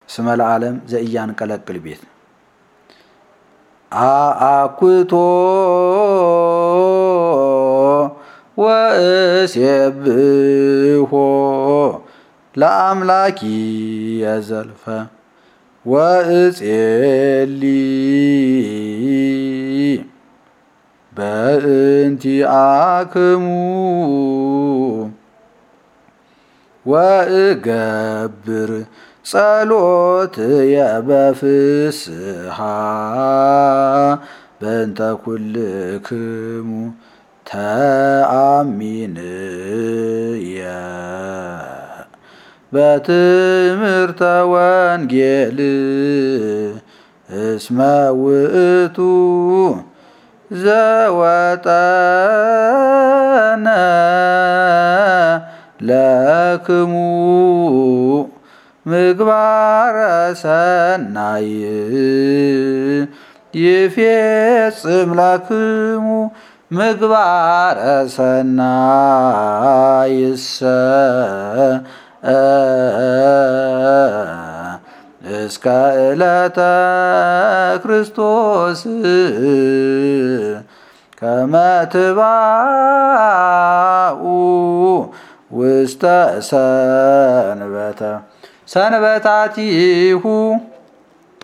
እስመ ለዓለም ዘኢያንቀለቅል ቤት አአኩቶ ወእሴብሖ ለአምላኪ የዘልፈ ወእጼሊ በእንቲአክሙ ወእገብር ጸሎትየ በፍስሓ በእንተ ኩልክሙ ተአሚንየ በትምህርተ ወንጌል እስመ ውእቱ ዘወጠነ ለክሙ ምግባረ ሰናይ ይፌጽም ለክሙ ምግባረ ሰናይሰ እስከ ዕለተ ክርስቶስ ከመ ትባኡ ውስተ ሰንበታቲሁ